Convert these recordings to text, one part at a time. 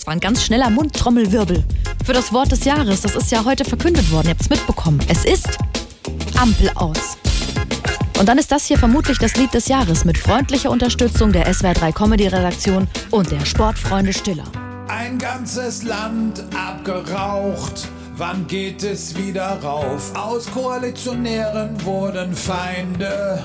war ein ganz schneller Mundtrommelwirbel für das Wort des Jahres. Das ist ja heute verkündet worden, ihr habt es mitbekommen. Es ist Ampel aus. Und dann ist das hier vermutlich das Lied des Jahres mit freundlicher Unterstützung der SWR3 Comedy-Redaktion und der Sportfreunde Stiller. Ein ganzes Land abgeraucht, wann geht es wieder rauf? Aus Koalitionären wurden Feinde.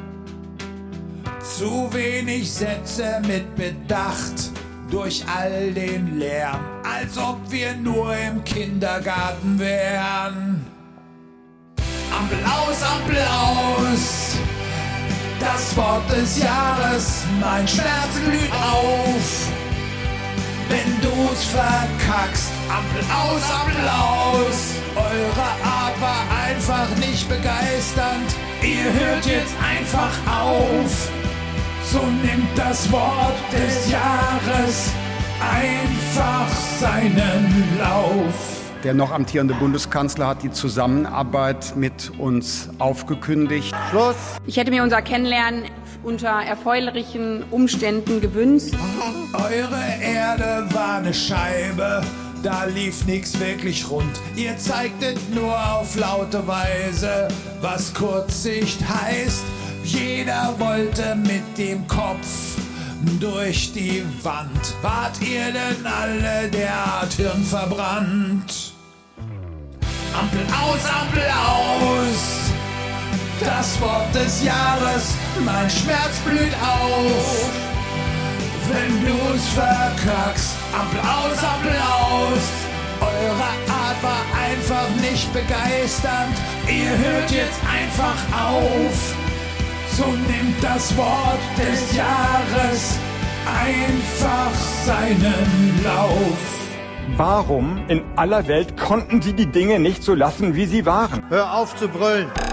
Zu wenig Sätze mit Bedacht durch all den Lärm, als ob wir nur im Kindergarten wären. Ampel aus, das Wort des Jahres, mein Schmerz blüht auf. Wenn du's verkackst, Ampel aus, eure Art war einfach nicht begeisternd. Ihr hört jetzt einfach auf, so nimmt das Wort des Jahres einfach seinen Lauf. Der noch amtierende Bundeskanzler hat die Zusammenarbeit mit uns aufgekündigt. Schluss! Ich hätte mir unser Kennenlernen unter erfreulichen Umständen gewünscht. Eure Erde war eine Scheibe, da lief nix wirklich rund. Ihr zeigtet nur auf laute Weise, was Kurzsicht heißt. Jeder wollte mit dem Kopf durch die Wand. Wart ihr denn alle derart hirnverbrannt? Ampel aus, das Wort des Jahres, mein Schmerz blüht auf. Wenn du's verkackst, Ampel aus, eure Art war einfach nicht begeisternd. Ihr hört jetzt einfach auf, so nimmt das Wort des Jahres einfach seinen Lauf. Warum in aller Welt konnten Sie die Dinge nicht so lassen, wie sie waren? Hör auf zu brüllen.